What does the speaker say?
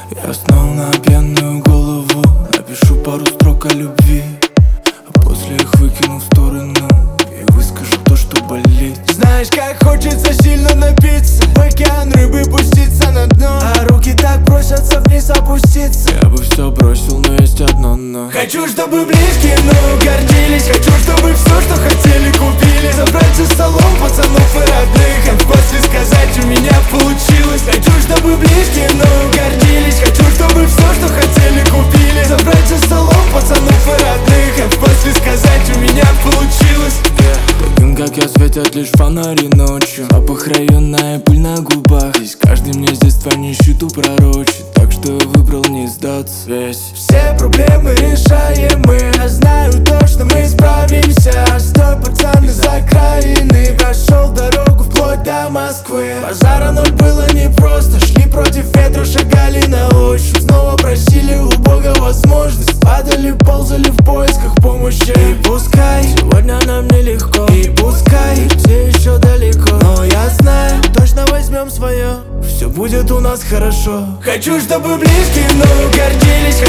Я снова на пьяную голову напишу пару строк о любви, а после их выкину в сторону и выскажу то, что болит. Знаешь, как хочется сильно напиться, в океан рыбы пуститься на дно, а руки так просятся вниз опуститься. Я бы все бросил, но есть одно но. Хочу, чтобы близкие мною гордились, хочу, чтобы все, что хотели, купили. Забрать за столом пацанов и родных, а после сказать, у меня получилось. Хочу, чтобы близкие мною гордились, хочу, чтобы все, что хотели, купили. Забрать за столом пацанов и родных, а после сказать, у меня получилось. Таким, как я, светят лишь фонари ночью, запах района и пыль на губах. Здесь каждый мне с детства нищету пророчит, так что я выбрал не сдаться весь. Все проблемы решаем мы, я знаю точно, мы справимся. Стой, пацан из окраины, прошел дорогу вплоть до Москвы. Пожара ноль было непросто, шли против ветра, шагали на ощупь. Снова просили у Бога возможность, падали, ползали в поисках помощи. И пускай сегодня нам нелегко, и пускай все еще далеко, но я знаю, точно возьмем свое, все будет у нас хорошо. Хочу, чтобы близкие мною гордились,